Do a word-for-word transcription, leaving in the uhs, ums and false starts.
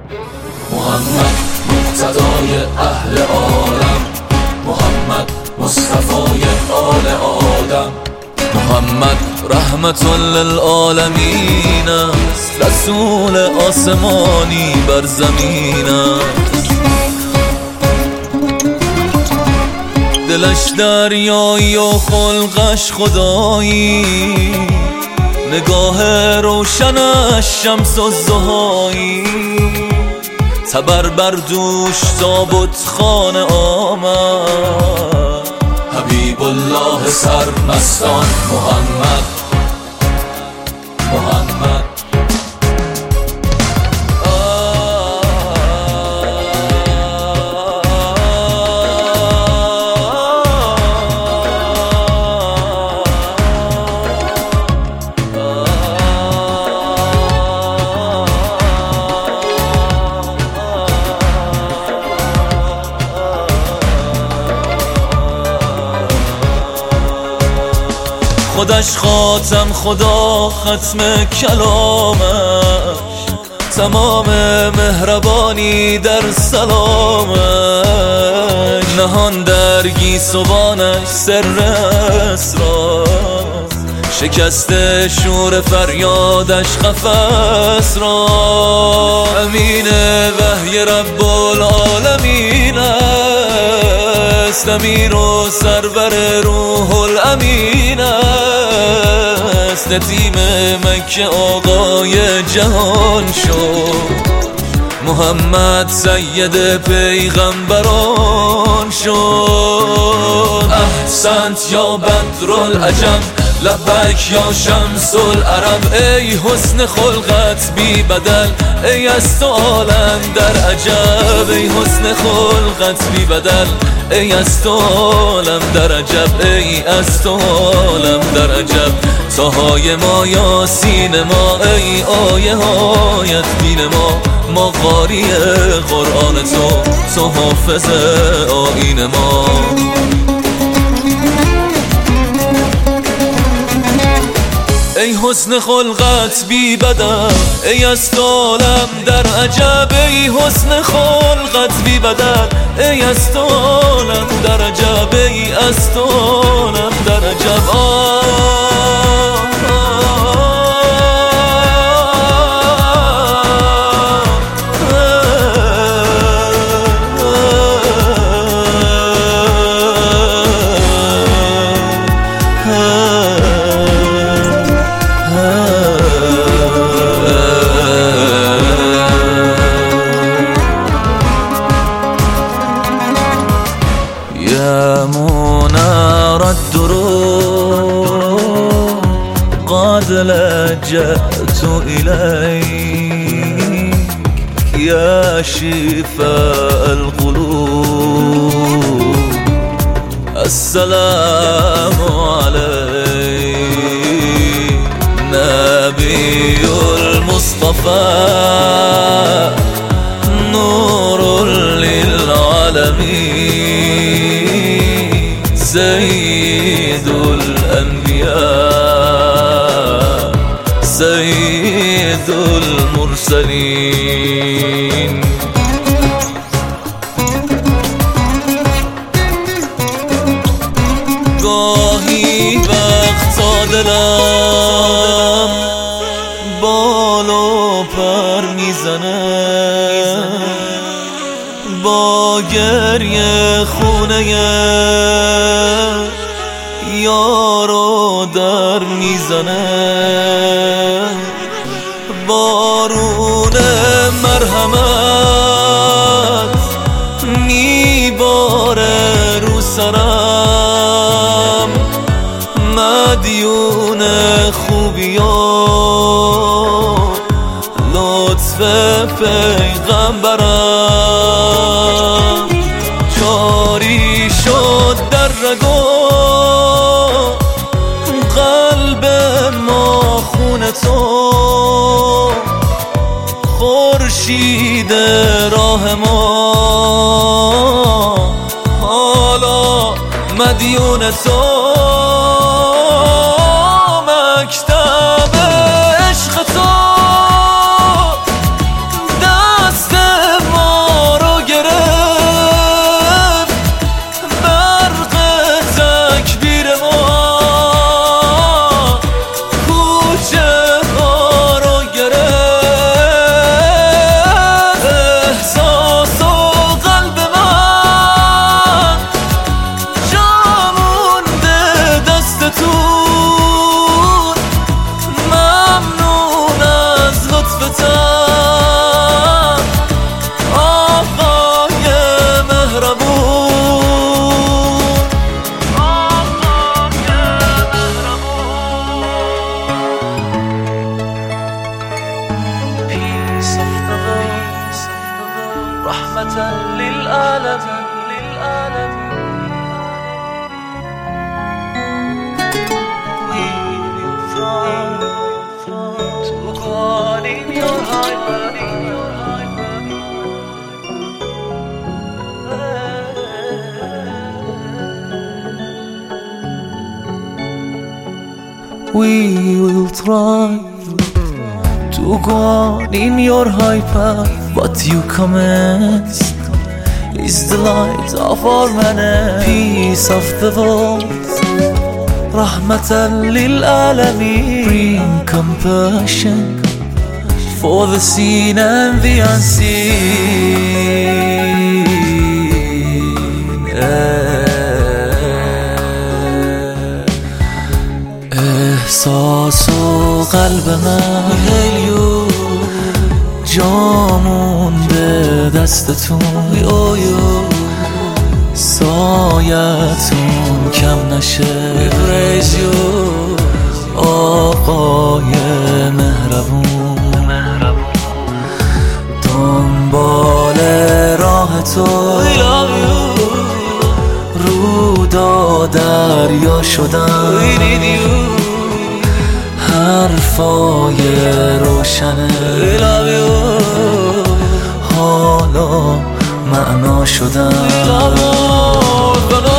محمد مقتدای اهل عالم، محمد مصطفای آل آدم، محمد رحمت للعالمین است، رسول آسمانی بر زمین است. دلش دریایی و خلقش خدایی، نگاه روشنش شمس الضحایی، تبر بر دوش تابوت خانه آمد، حبیب الله سرمستان محمد محمد. خودش خاتم، خدا ختم کلامش، تمام مهربانی در سلامش، نهان در گیسوانش سر اسرار، شکست شور فریادش قفس را، امین وحی رب العالمین است، امیر و سرور روح الامین است، یتیم مکه آقای جهان شد، محمد سید پیغمبران شد. احسنت یا بدرالعجم، لبک یا شمس العرب، ای حسن خلقت بی بدل، ای از تو عالم در عجب، ای حسن خلقت بی بدل، ای از تو عالم در عجب، ای از تو عالم در عجب. تاهای ما یاسین ما، ای آیه هایت بین ما، ما قاری قرآن تو، تو حافظ آیین ما. ای حسن خلقت بی بدل، ای از تو عالم در عجب، ای حسن خلقت بی بدل، ای از تو عالم در عجب، ای از تو عالم در عجب. يا منار الدروب قد لجأت إليك، يا شفاء القلوب السلام عليك، نبي المصطفى نور للعالمين، سيد الأنبياء سيد المرسلين. گاهی وقتا دلم بال و پر میزنه، با گریه خونه یارو در میزنه، بارون مرحمت میباره رو سرم، مدیون خوبیان لطف پیغمبرم، جاری شد در رگو قلب ما خون تو، خورشید راه ما حالا مدیون تو، مکتب عشق تو دست رحمة للعالمين. We will try to go on in your high path. What you commenced is the light of our man, peace of the world, Rahmatan lil Alameen. Bring compassion for the seen and the unseen. احساس و قلب من هلیو جامون به دستتون، سایتون کم نشه. آقای مهربون، دنبال راه تو رودا دریا شدن، حرفای روشنه حالا معنا شدن.